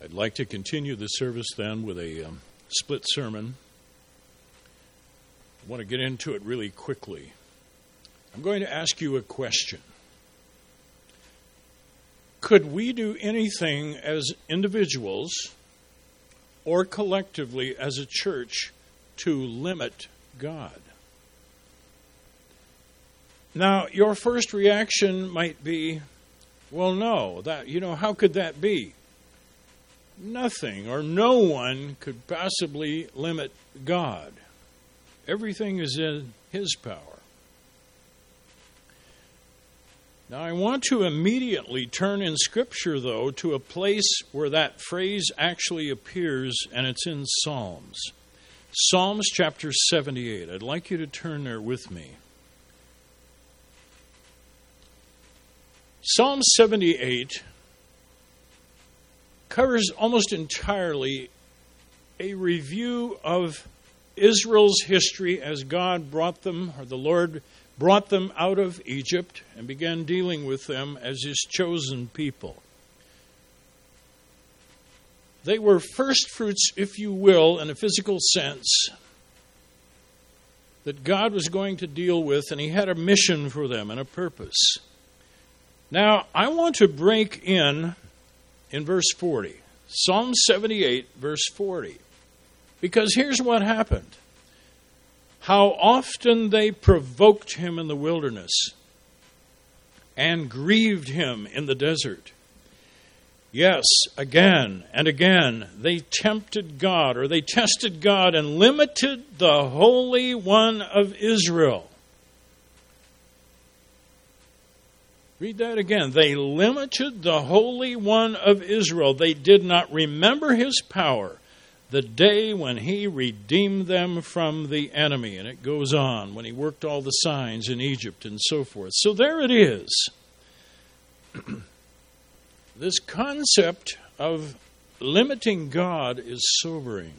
I'd like to continue the service then with a split sermon. I want to get into it really quickly. I'm going to ask you a question. Could we do anything as individuals or collectively as a church to limit God? Now, your first reaction might be, well, no, how could that be? Nothing or no one could possibly limit God. Everything is in His power. Now, I want to immediately turn in Scripture, though, to a place where that phrase actually appears, and it's in Psalms. Psalms chapter 78. I'd like you to turn there with me. Psalm 78 covers almost entirely a review of Israel's history as God brought them, or the Lord brought them out of Egypt and began dealing with them as His chosen people. They were first fruits, if you will, in a physical sense, that God was going to deal with, and He had a mission for them and a purpose. Now, I want to break in verse 40. Psalm 78, verse 40. Because here's what happened. How often they provoked Him in the wilderness and grieved Him in the desert. Yes, again and again, they tempted God, or they tested God and limited the Holy One of Israel. Read that again. They limited the Holy One of Israel. They did not remember His power the day when He redeemed them from the enemy. And it goes on, when He worked all the signs in Egypt and so forth. So there it is. This concept of limiting God is sobering.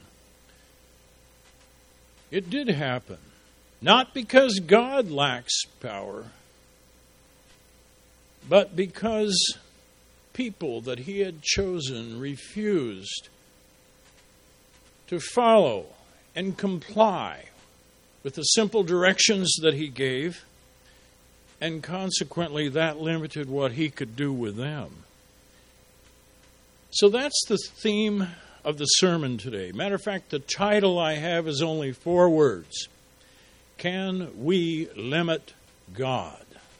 It did happen. Not because God lacks power, but because people that He had chosen refused to follow and comply with the simple directions that He gave, and consequently that limited what He could do with them. So that's the theme of the sermon today. Matter of fact, the title I have is only 4 words. Can we limit God?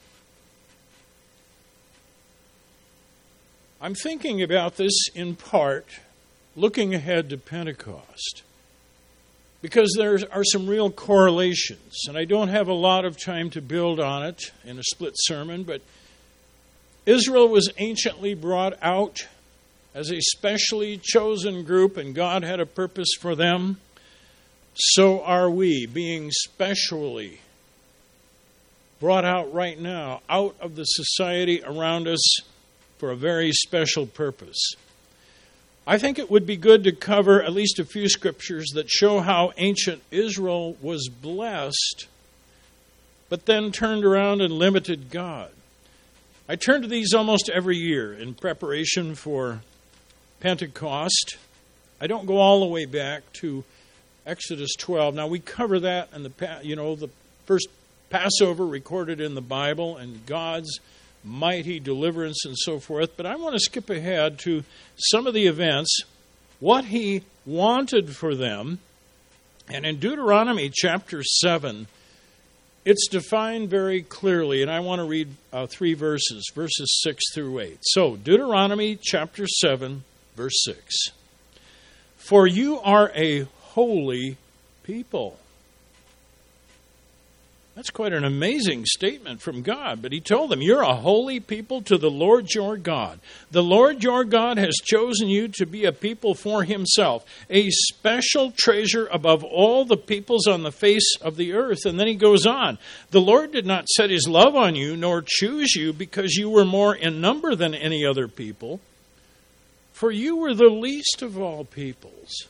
I'm thinking about this in part looking ahead to Pentecost, because there are some real correlations, and I don't have a lot of time to build on it in a split sermon, but Israel was anciently brought out as a specially chosen group, and God had a purpose for them. So are we, being specially brought out right now, out of the society around us, for a very special purpose. I think it would be good to cover at least a few scriptures that show how ancient Israel was blessed, but then turned around and limited God. I turn to these almost every year in preparation for Pentecost. I don't go all the way back to Exodus 12. Now we cover that in the first Passover recorded in the Bible and God's mighty deliverance and so forth, but I want to skip ahead to some of the events, what He wanted for them. And in Deuteronomy chapter 7, it's defined very clearly, and I want to read 3 verses 6 through 8. So, Deuteronomy chapter 7, verse 6. For you are a holy people. That's quite an amazing statement from God. But He told them, you're a holy people to the Lord your God. The Lord your God has chosen you to be a people for Himself, a special treasure above all the peoples on the face of the earth. And then He goes on, the Lord did not set His love on you, nor choose you because you were more in number than any other people, for you were the least of all peoples.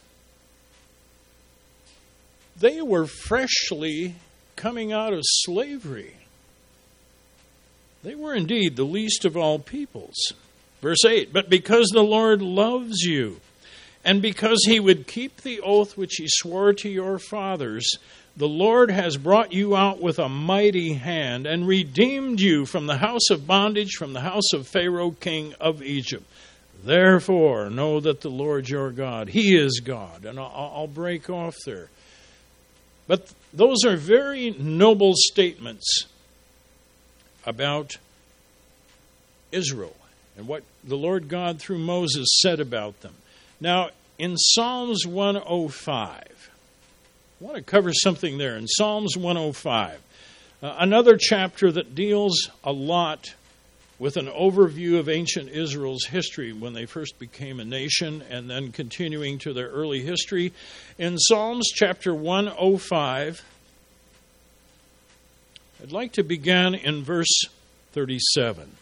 They were freshly coming out of slavery. They were indeed the least of all peoples. Verse 8, but because the Lord loves you And because he would keep the oath which he swore to your fathers, the Lord has brought you out with a mighty hand and redeemed you from the house of bondage, from the house of Pharaoh, king of Egypt. Therefore, know that the Lord your God, he is God. And I'll break off there. But those are very noble statements about Israel and what the Lord God through Moses said about them. Now, in Psalms 105, I want to cover something there. In Psalms 105, another chapter that deals a lot with an overview of ancient Israel's history when they first became a nation and then continuing to their early history. In Psalms chapter 105, I'd like to begin in verse 37.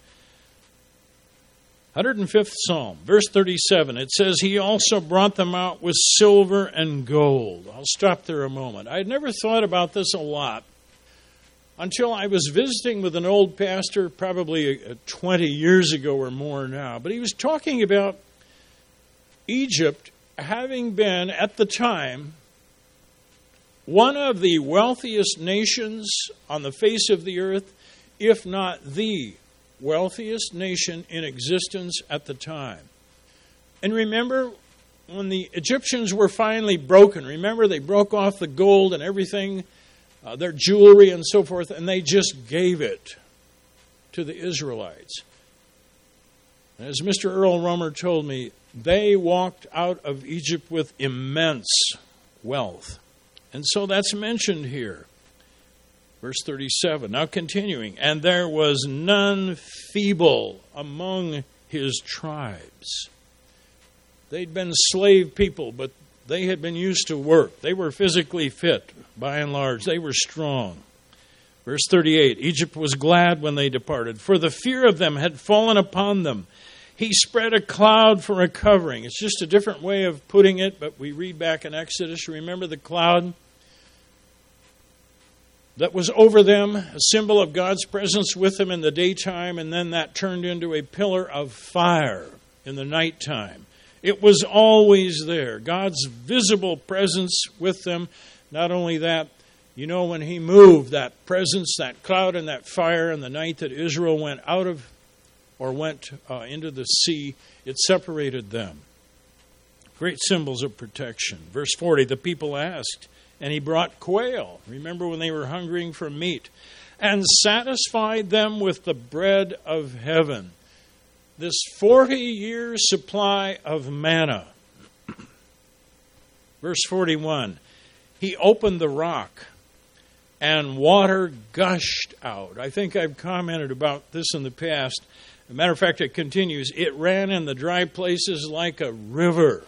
105th Psalm, verse 37. It says, he also brought them out with silver and gold. I'll stop there a moment. I had never thought about this a lot until I was visiting with an old pastor probably 20 years ago or more now. But he was talking about Egypt having been, at the time, one of the wealthiest nations on the face of the earth, if not the wealthiest nation in existence at the time. And remember, when the Egyptians were finally broken, remember they broke off the gold and everything, their jewelry and so forth, and they just gave it to the Israelites. And as Mr. Earl Romer told me, they walked out of Egypt with immense wealth. And so that's mentioned here. Verse 37, now continuing, and there was none feeble among his tribes. They'd been slave people, but they had been used to work. They were physically fit, by and large. They were strong. Verse 38, Egypt was glad when they departed, for the fear of them had fallen upon them. He spread a cloud for a covering. It's just a different way of putting it, but we read back in Exodus, remember the cloud that was over them, a symbol of God's presence with them in the daytime, and then that turned into a pillar of fire in the nighttime. It was always there, God's visible presence with them. Not only that, you know, when he moved, that presence, that cloud and that fire in the night that Israel went out of or went into the sea, it separated them. Great symbols of protection. Verse 40, the people asked, and he brought quail. Remember when they were hungering for meat. And satisfied them with the bread of heaven. This 40-year supply of manna. Verse 41. He opened the rock and water gushed out. I think I've commented about this in the past. As a matter of fact, it continues. It ran in the dry places like a river.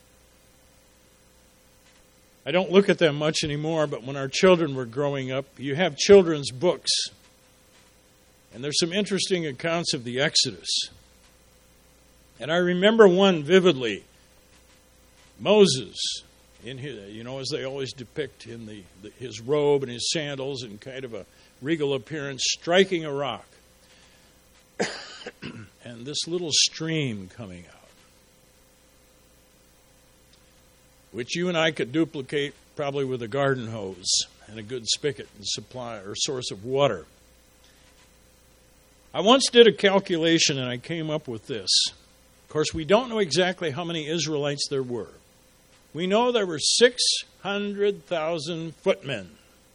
I don't look at them much anymore, but when our children were growing up, you have children's books. And there's some interesting accounts of the Exodus. And I remember one vividly. Moses, in his, as they always depict in his robe and his sandals and kind of a regal appearance, striking a rock. And this little stream coming out, which you and I could duplicate probably with a garden hose and a good spigot and supply or source of water. I once did a calculation and I came up with this. Of course, we don't know exactly how many Israelites there were. We know there were 600,000 footmen.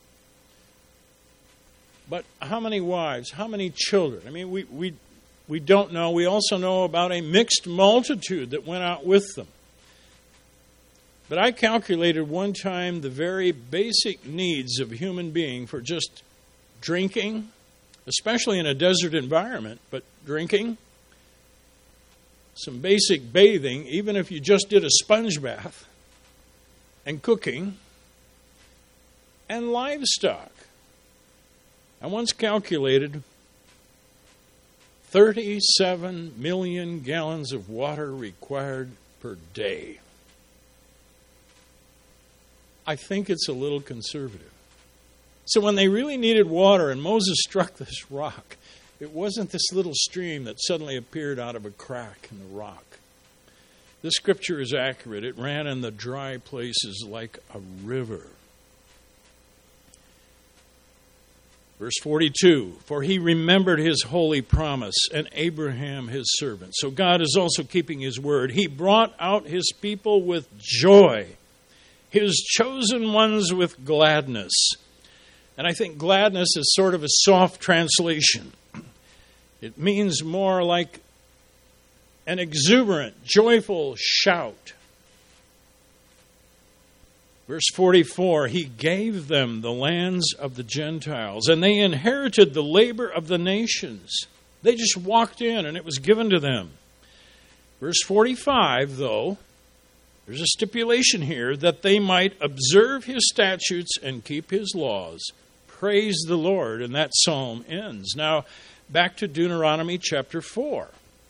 But how many wives? How many children? I mean, we don't know. We also know about a mixed multitude that went out with them. But I calculated one time the very basic needs of a human being for just drinking, especially in a desert environment, but drinking, some basic bathing, even if you just did a sponge bath, and cooking, and livestock. I once calculated 37 million gallons of water required per day. I think it's a little conservative. So when they really needed water and Moses struck this rock, it wasn't this little stream that suddenly appeared out of a crack in the rock. This scripture is accurate. It ran in the dry places like a river. Verse 42, for he remembered his holy promise and Abraham his servant. So God is also keeping his word. He brought out his people with joy, his chosen ones with gladness. And I think gladness is sort of a soft translation. It means more like an exuberant, joyful shout. Verse 44, he gave them the lands of the Gentiles, and they inherited the labor of the nations. They just walked in, and it was given to them. Verse 45, though, there's a stipulation here that they might observe his statutes and keep his laws. Praise the Lord, and that psalm ends. Now, back to Deuteronomy chapter 4.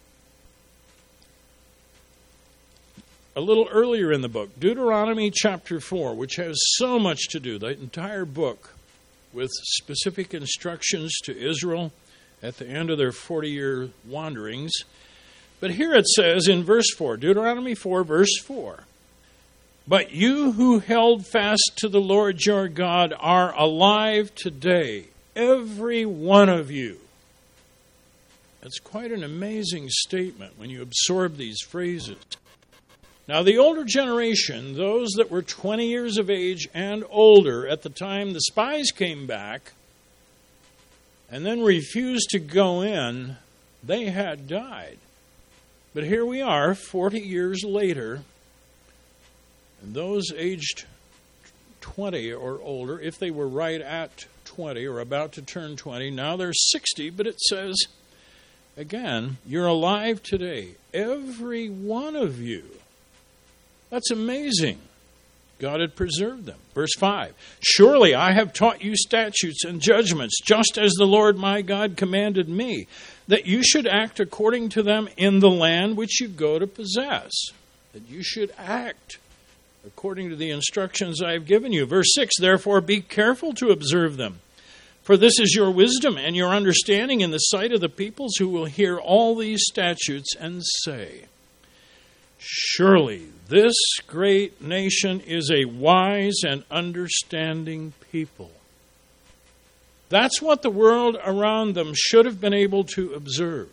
A little earlier in the book, Deuteronomy chapter 4, which has so much to do, the entire book, with specific instructions to Israel at the end of their 40-year wanderings. But here it says in verse 4, Deuteronomy 4, verse 4, but you who held fast to the Lord your God are alive today, every one of you. That's quite an amazing statement when you absorb these phrases. Now, the older generation, those that were 20 years of age and older at the time the spies came back and then refused to go in, they had died. But here we are, 40 years later, and those aged 20 or older, if they were right at 20 or about to turn 20, now they're 60, but it says, again, you're alive today, every one of you. That's amazing. God had preserved them. Verse 5, surely I have taught you statutes and judgments, just as the Lord my God commanded me, that you should act according to them in the land which you go to possess. That you should act according to the instructions I have given you. Verse 6, therefore be careful to observe them. For this is your wisdom and your understanding in the sight of the peoples who will hear all these statutes and say, surely this great nation is a wise and understanding people. That's what the world around them should have been able to observe.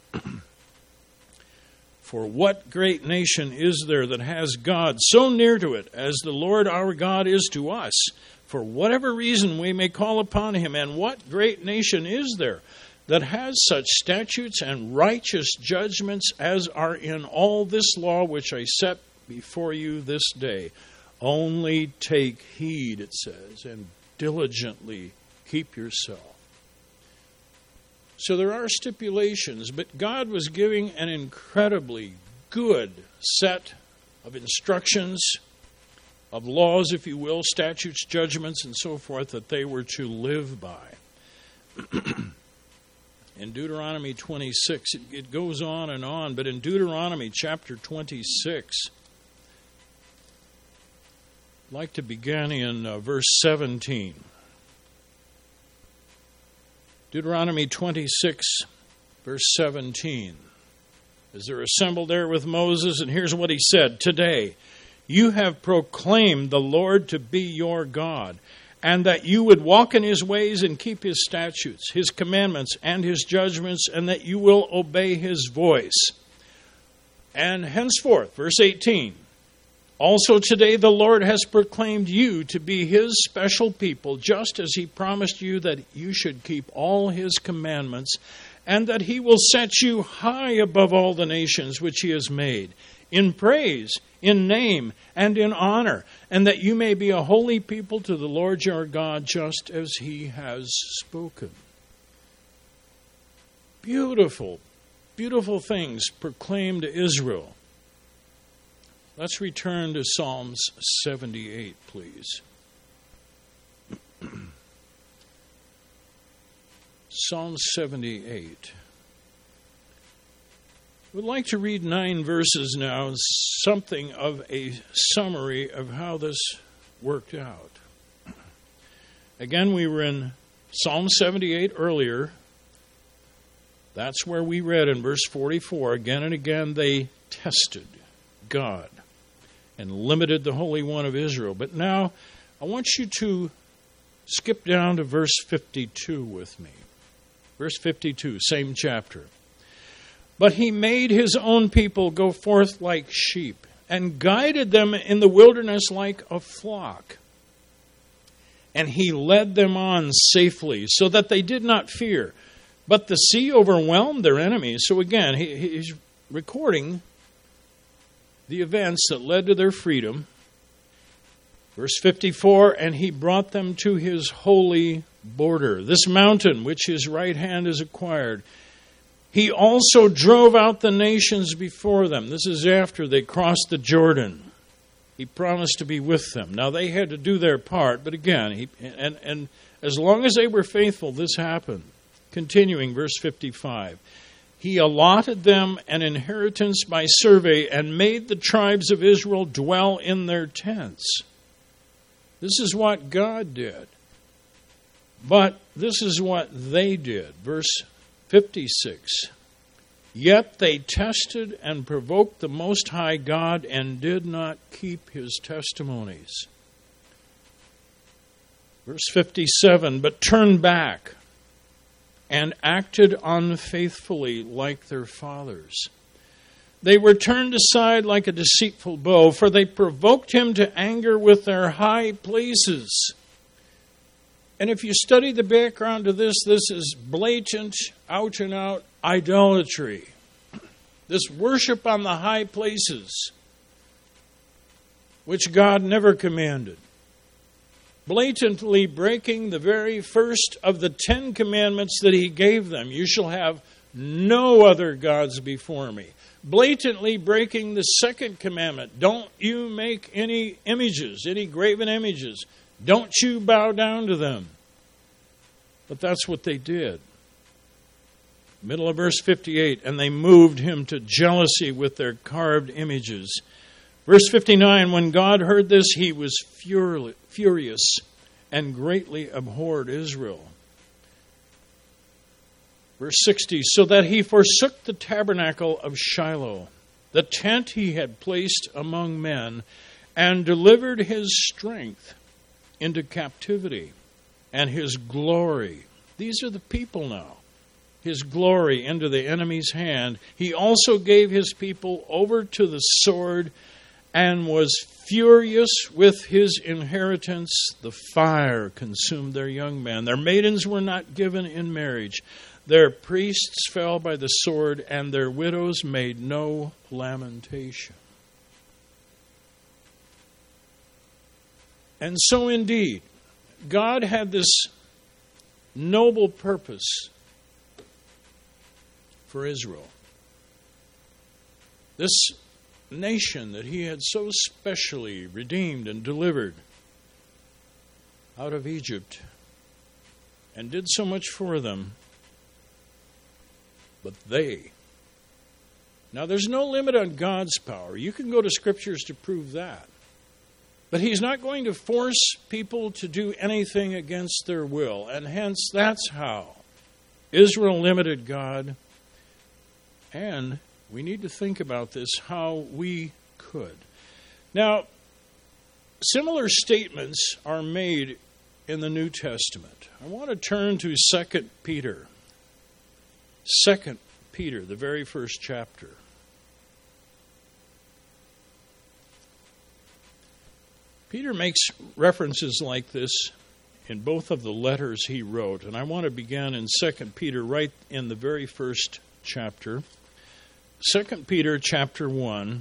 For what great nation is there that has God so near to it as the Lord our God is to us, for whatever reason we may call upon him? And what great nation is there that has such statutes and righteous judgments as are in all this law which I set before you this day? Only take heed, it says, and diligently keep yourself. So there are stipulations, but God was giving an incredibly good set of instructions, of laws, if you will, statutes, judgments, and so forth, that they were to live by. In Deuteronomy 26, it goes on, but in Deuteronomy chapter 26, I'd like to begin in verse 17. Deuteronomy 26, verse 17. As they're assembled there with Moses, and here's what he said, today, you have proclaimed the Lord to be your God, and that you would walk in his ways and keep his statutes, his commandments, and his judgments, and that you will obey his voice. And henceforth, verse 18, also today the Lord has proclaimed you to be his special people, just as he promised you that you should keep all his commandments, and that he will set you high above all the nations which he has made, in praise, in name, and in honor, and that you may be a holy people to the Lord your God, just as he has spoken. Beautiful, beautiful things proclaimed to Israel. Let's return to Psalms 78, please. Psalm 78. We'd like to read 9 verses now, something of a summary of how this worked out. Again, we were in Psalm 78 earlier. That's where we read in verse 44, again and again they tested. God and limited the Holy One of Israel. But now I want you to skip down to verse 52 with me. Verse 52, same chapter. But he made his own people go forth like sheep, and guided them in the wilderness like a flock. And he led them on safely, so that they did not fear. But the sea overwhelmed their enemies. So again, he's recording the events that led to their freedom. Verse 54, and he brought them to his holy border, this mountain which his right hand has acquired. He also drove out the nations before them. This is after they crossed the Jordan. He promised to be with them. Now they had to do their part, but again, and as long as they were faithful, this happened. Continuing, verse 55. He allotted them an inheritance by survey and made the tribes of Israel dwell in their tents. This is what God did. But this is what they did. Verse 56. Yet they tested and provoked the Most High God and did not keep his testimonies. Verse 57. But turned back and acted unfaithfully like their fathers. They were turned aside like a deceitful bow, for they provoked him to anger with their high places. And if you study the background to this, this is blatant, out-and-out idolatry. This worship on the high places, which God never commanded. Blatantly breaking the very first of the 10 commandments that he gave them. You shall have no other gods before me. Blatantly breaking the second commandment. Don't you make any images, any graven images. Don't you bow down to them. But that's what they did. Middle of verse 58, and they moved him to jealousy with their carved images. Verse 59, when God heard this, he was furious and greatly abhorred Israel. Verse 60, so that he forsook the tabernacle of Shiloh, the tent he had placed among men, and delivered his strength into captivity and his glory. These are the people now. His glory into the enemy's hand. He also gave his people over to the sword and was furious with his inheritance. The fire consumed their young men. Their maidens were not given in marriage. Their priests fell by the sword, and their widows made no lamentation. And so indeed, God had this noble purpose for Israel. This nation that he had so specially redeemed and delivered out of Egypt and did so much for them. But they. Now there's no limit on God's power. You can go to scriptures to prove that. But he's not going to force people to do anything against their will. And hence that's how Israel limited God. And we need to think about this, how we could. Now, similar statements are made in the New Testament. I want to turn to 2 Peter. 2 Peter, the very first chapter. Peter makes references like this in both of the letters he wrote. And I want to begin in 2 Peter right in the very first chapter. 2 Peter chapter 1,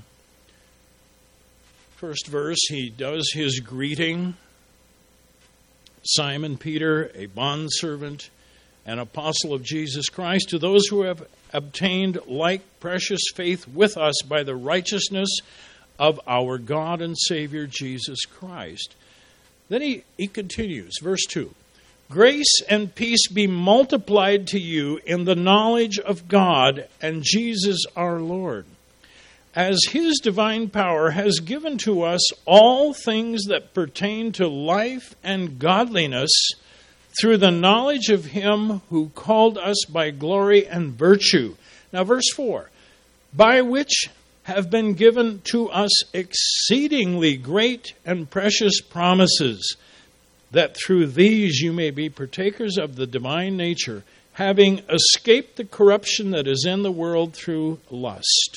first verse, he does his greeting. Simon Peter, a bondservant, an apostle of Jesus Christ, to those who have obtained like precious faith with us by the righteousness of our God and Savior Jesus Christ. Then he continues, verse 2. Grace and peace be multiplied to you in the knowledge of God and Jesus our Lord, as his divine power has given to us all things that pertain to life and godliness through the knowledge of him who called us by glory and virtue. Now verse 4, by which have been given to us exceedingly great and precious promises, that through these you may be partakers of the divine nature, having escaped the corruption that is in the world through lust.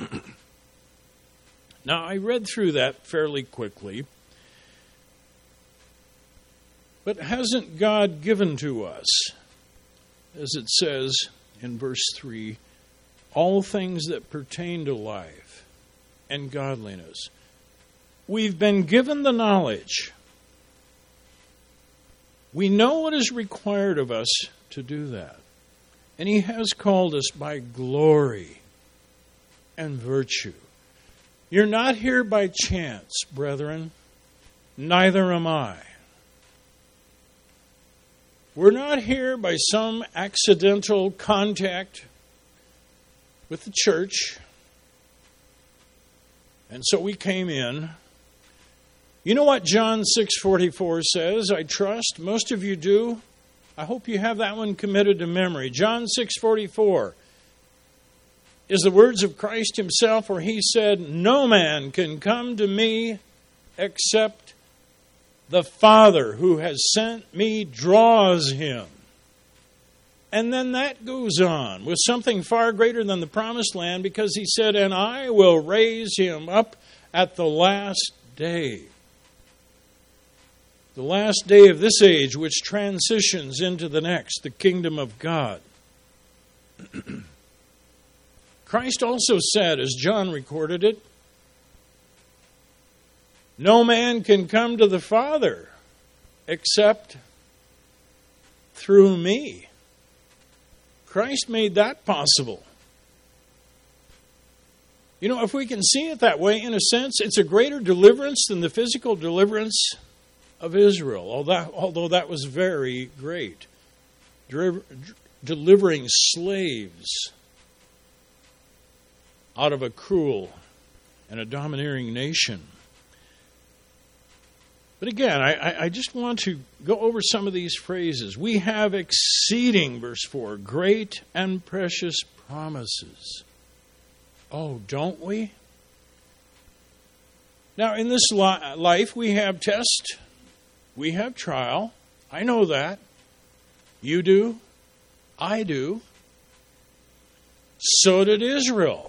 Now, I read through that fairly quickly, but hasn't God given to us, as it says in verse 3, all things that pertain to life and godliness? We've been given the knowledge. We know what is required of us to do that. And He has called us by glory and virtue. You're not here by chance, brethren. Neither am I. We're not here by some accidental contact with the church, and so we came in. You know what John 6:44 says, I trust? Most of you do. I hope you have that one committed to memory. John 6:44 is the words of Christ Himself, where He said, no man can come to me except the Father who has sent me draws him. And then that goes on with something far greater than the promised land, because He said, and I will raise him up at the last day. The last day of this age, which transitions into the next, the kingdom of God. Christ also said, as John recorded it, no man can come to the Father except through me. Christ made that possible. You know, if we can see it that way, in a sense, it's a greater deliverance than the physical deliverance of Israel, although that was very great. Delivering slaves out of a cruel and a domineering nation. But again, I just want to go over some of these phrases. We have exceeding, verse 4, great and precious promises. Oh, don't we? Now, in this life, we have test, we have trial. I know that. You do. I do. So did Israel.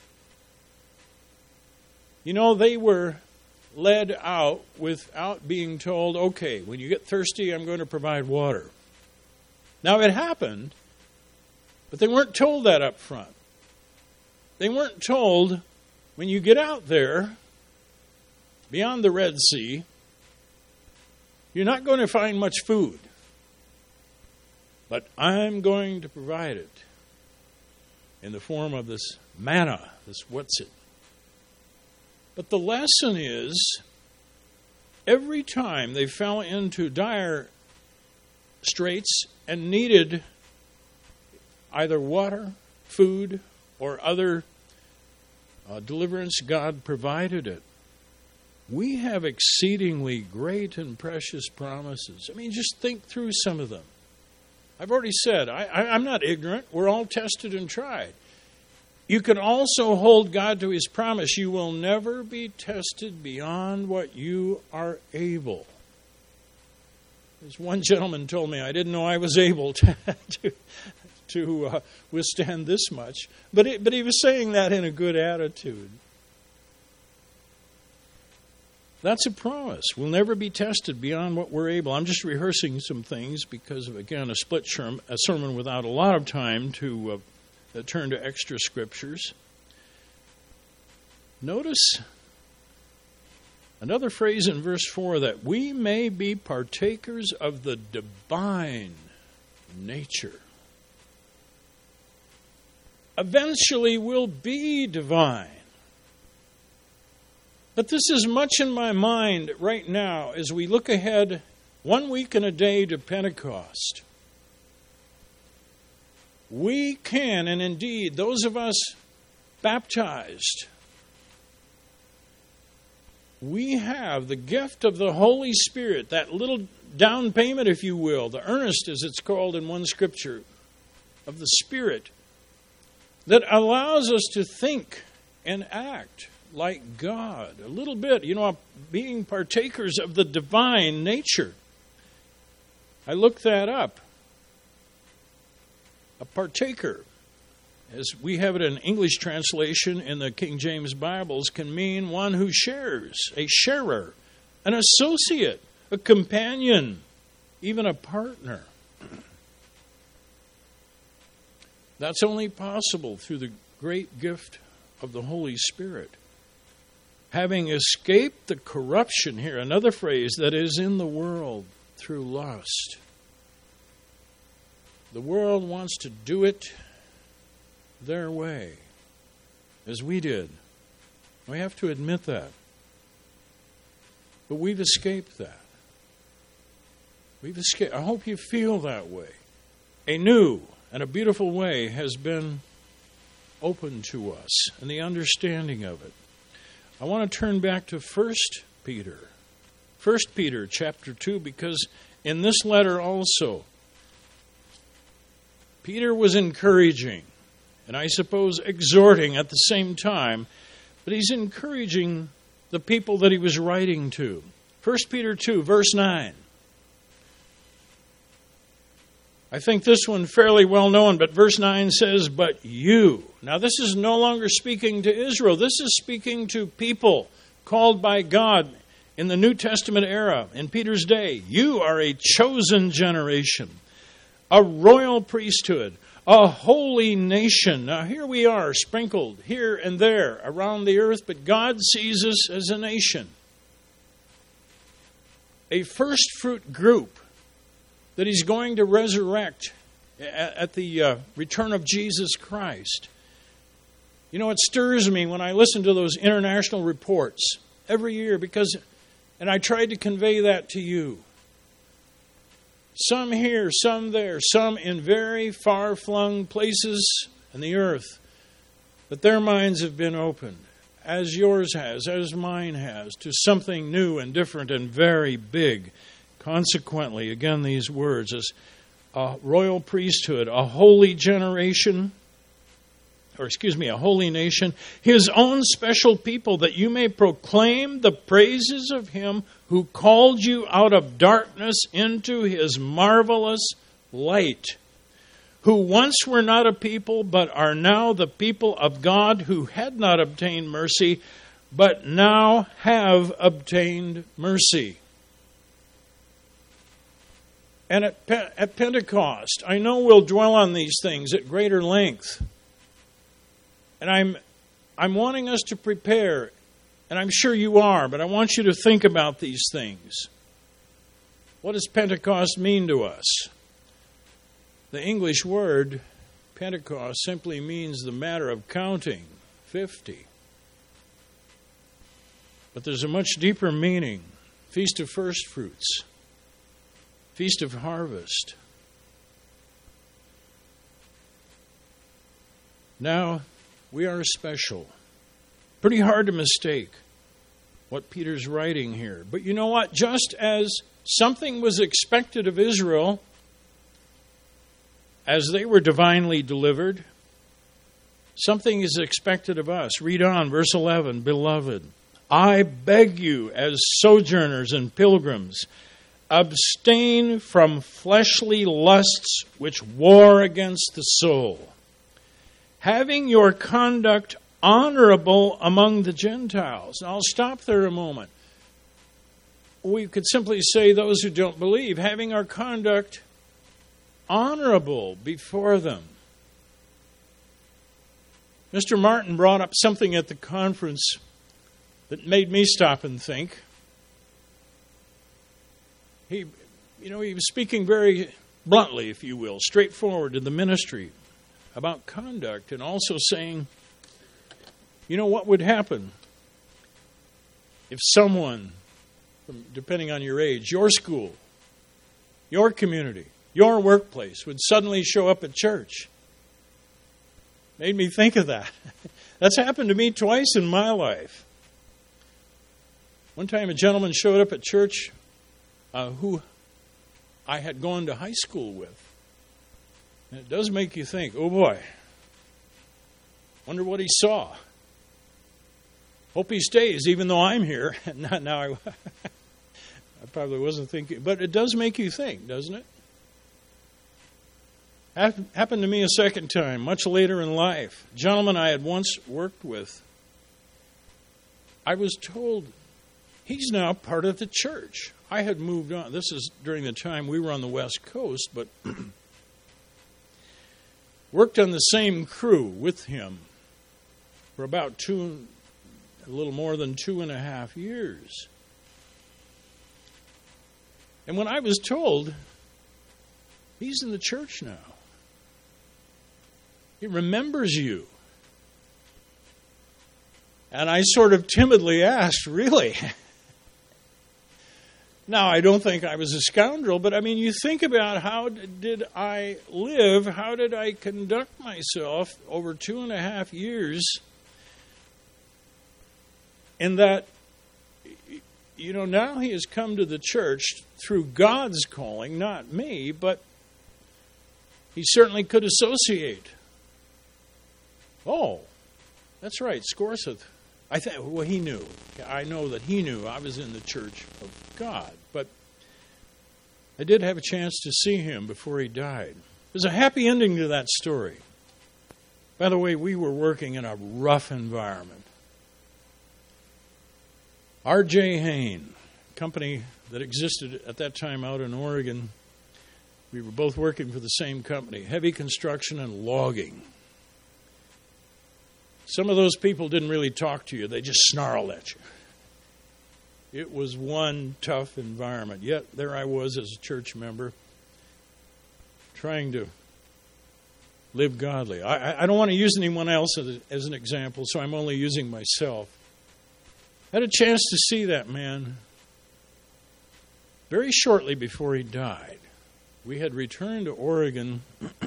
You know, they were led out without being told, okay, when you get thirsty, I'm going to provide water. Now, it happened, but they weren't told that up front. They weren't told, when you get out there, beyond the Red Sea, you're not going to find much food. But I'm going to provide it in the form of this manna, this what's it. But the lesson is, every time they fell into dire straits and needed either water, food, or other deliverance, God provided it. We have exceedingly great and precious promises. I mean, just think through some of them. I've already said, I'm not ignorant. We're all tested and tried. You can also hold God to His promise. You will never be tested beyond what you are able. As one gentleman told me, I didn't know I was able to withstand this much. But he was saying that in a good attitude. That's a promise. We'll never be tested beyond what we're able. I'm just rehearsing some things because of, again, a split sermon without a lot of time to turn to extra scriptures. Notice another phrase in verse 4, that we may be partakers of the divine nature. Eventually we'll be divine. But this is much in my mind right now as we look ahead 1 week and a day to Pentecost. We can, and indeed, those of us baptized, we have the gift of the Holy Spirit, that little down payment, if you will, the earnest, as it's called in one scripture, of the Spirit, that allows us to think and act like God. A little bit, being partakers of the divine nature. I looked that up. A partaker, as we have it in English translation in the King James Bibles, can mean one who shares, a sharer, an associate, a companion, even a partner. That's only possible through the great gift of the Holy Spirit. Having escaped the corruption here, another phrase, that is in the world through lust. The world wants to do it their way, as we did. We have to admit that. But we've escaped that. We've escaped. I hope you feel that way. A new and a beautiful way has been open to us, and the understanding of it. I want to turn back to 1 Peter. 1 Peter chapter 2, because in this letter also, Peter was encouraging, and I suppose exhorting at the same time, but he's encouraging the people that he was writing to. 1 Peter 2, verse 9. I think this one fairly well known, but verse 9 says, "But you." Now this is no longer speaking to Israel. This is speaking to people called by God in the New Testament era, in Peter's day. You are a chosen generation, a royal priesthood, a holy nation. Now here we are, sprinkled here and there around the earth, but God sees us as a nation. A first fruit group that he's going to resurrect at the return of Jesus Christ. It stirs me when I listen to those international reports every year, and I tried to convey that to you. Some here, some there, some in very far-flung places in the earth, but their minds have been opened, as yours has, as mine has, to something new and different and very big. Consequently, again, these words, as a royal priesthood, a holy generation, a holy nation, his own special people, that you may proclaim the praises of him who called you out of darkness into his marvelous light, who once were not a people, but are now the people of God, who had not obtained mercy, but now have obtained mercy. And at Pentecost, I know we'll dwell on these things at greater length. And I'm wanting us to prepare, and I'm sure you are, but I want you to think about these things. What does Pentecost mean to us? The English word Pentecost simply means the matter of counting, 50. But there's a much deeper meaning. Feast of First Fruits. Feast of Harvest. Now, we are special. Pretty hard to mistake what Peter's writing here. But you know what? Just as something was expected of Israel as they were divinely delivered, something is expected of us. Read on, verse 11. Beloved, I beg you as sojourners and pilgrims, abstain from fleshly lusts which war against the soul, having your conduct honorable among the Gentiles. Now, I'll stop there a moment. We could simply say those who don't believe, having our conduct honorable before them. Mr. Martin brought up something at the conference that made me stop and think. He was speaking very bluntly, if you will, straightforward in the ministry about conduct, and also saying, what would happen if someone, depending on your age, your school, your community, your workplace would suddenly show up at church? Made me think of that. That's happened to me twice in my life. One time a gentleman showed up at church who I had gone to high school with. And it does make you think, oh boy, wonder what he saw. Hope he stays, even though I'm here. Now I probably wasn't thinking, but it does make you think, doesn't it? Happened to me a second time, much later in life. A gentleman I had once worked with, I was told he's now part of the church. I had moved on. This is during the time we were on the West Coast, but worked on the same crew with him for about a little more than 2.5 years. And when I was told, he's in the church now. He remembers you. And I sort of timidly asked, really? Now, I don't think I was a scoundrel, but I mean, you think about how did I live? How did I conduct myself over 2.5 years? In that, now he has come to the church through God's calling, not me, but he certainly could associate. Oh, that's right, Scorseth. He knew. I know that he knew I was in the church of God, but I did have a chance to see him before he died. There's a happy ending to that story. By the way, we were working in a rough environment. R.J. Hain, company that existed at that time out in Oregon, we were both working for the same company, heavy construction and logging. Some of those people didn't really talk to you. They just snarled at you. It was one tough environment. Yet there I was as a church member trying to live godly. I don't want to use anyone else as an example, so I'm only using myself. I had a chance to see that man very shortly before he died. We had returned to Oregon,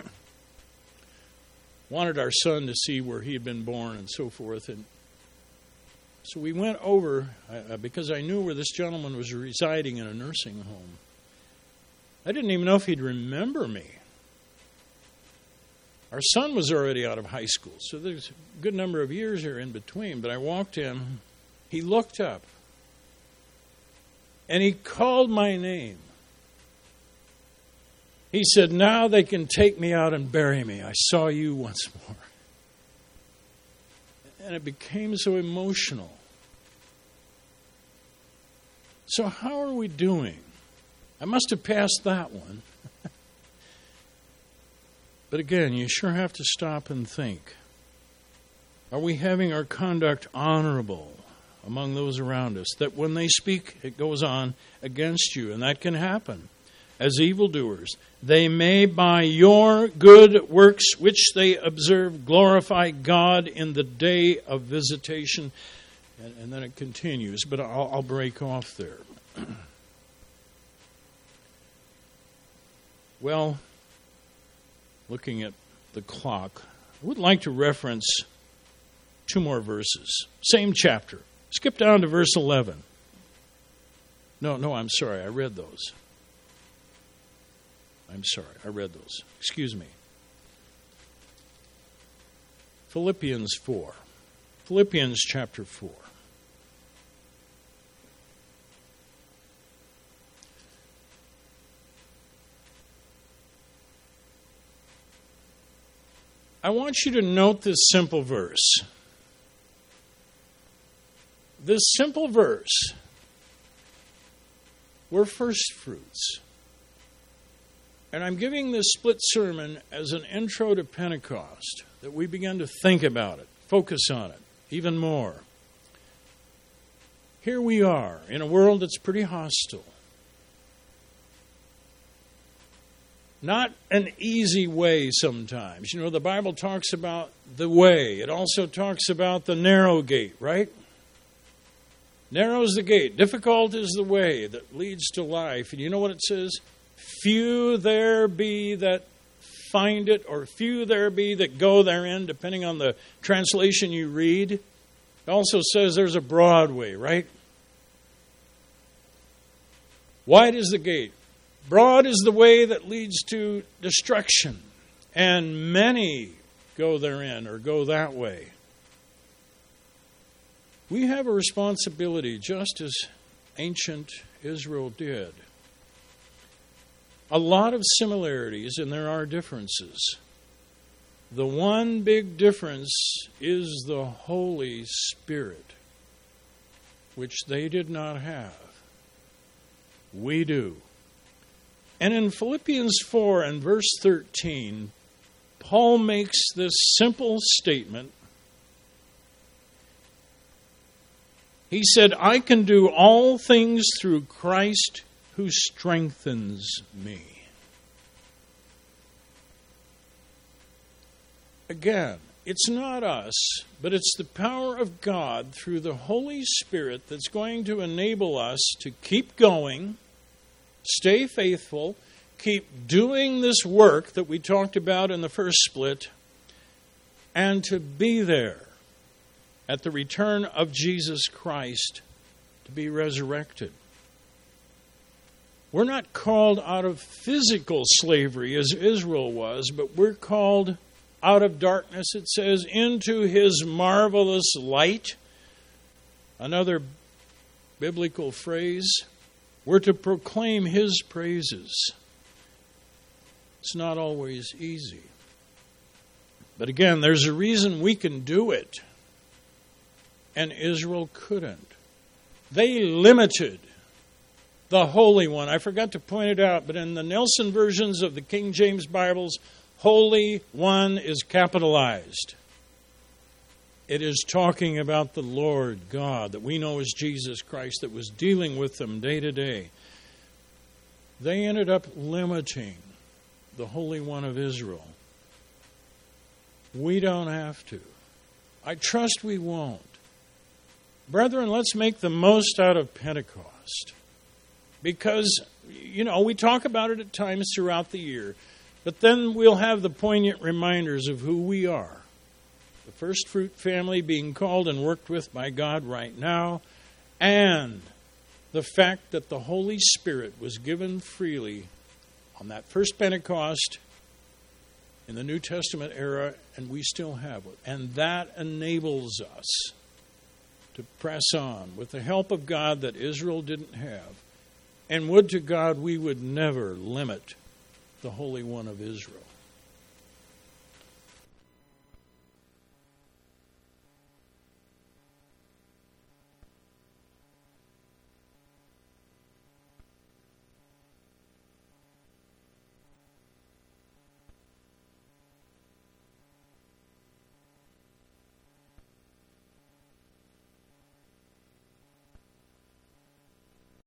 wanted our son to see where he had been born and so forth. And so we went over, because I knew where this gentleman was residing in a nursing home. I didn't even know if he'd remember me. Our son was already out of high school, so there's a good number of years here in between. But I walked in, he looked up, and he called my name. He said, "Now they can take me out and bury me. I saw you once more." And it became so emotional. So how are we doing? I must have passed that one. But again, you sure have to stop and think. Are we having our conduct honorable among those around us? That when they speak, it goes on against you. And that can happen. As evildoers, they may by your good works which they observe glorify God in the day of visitation. And then it continues, but I'll break off there. Well, looking at the clock, I would like to reference 2 more verses. Same chapter. Skip down to verse 11. No, I'm sorry. I read those. Excuse me. Philippians 4. Philippians chapter 4. I want you to note this simple verse. This simple verse, we're first fruits. And I'm giving this split sermon as an intro to Pentecost, that we begin to think about it, focus on it even more. Here we are in a world that's pretty hostile. Not an easy way sometimes. You know, the Bible talks about the way. It also talks about the narrow gate, right? Narrow is the gate. Difficult is the way that leads to life. And you know what it says? Few there be that find it, or few there be that go therein, depending on the translation you read. It also says there's a broad way, right? Wide is the gate. Broad is the way that leads to destruction, and many go therein or go that way. We have a responsibility, just as ancient Israel did. A lot of similarities, and there are differences. The one big difference is the Holy Spirit, which they did not have. We do. And in Philippians 4 and verse 13, Paul makes this simple statement. He said, I can do all things through Christ who strengthens me. Again, it's not us, but it's the power of God through the Holy Spirit that's going to enable us to keep going, stay faithful, keep doing this work that we talked about in the first split, and to be there at the return of Jesus Christ to be resurrected. We're not called out of physical slavery as Israel was, but we're called out of darkness, it says, into His marvelous light. Another biblical phrase. We're to proclaim His praises. It's not always easy. But again, there's a reason we can do it, and Israel couldn't. They limited the Holy One. I forgot to point it out, but in the Nelson versions of the King James Bibles, Holy One is capitalized. It is talking about the Lord God that we know as Jesus Christ that was dealing with them day to day. They ended up limiting the Holy One of Israel. We don't have to. I trust we won't. Brethren, let's make the most out of Pentecost. Because, we talk about it at times throughout the year. But then we'll have the poignant reminders of who we are. The first fruit family being called and worked with by God right now. And the fact that the Holy Spirit was given freely on that first Pentecost in the New Testament era, and we still have it. And that enables us to press on with the help of God that Israel didn't have. And would to God we would never limit the Holy One of Israel.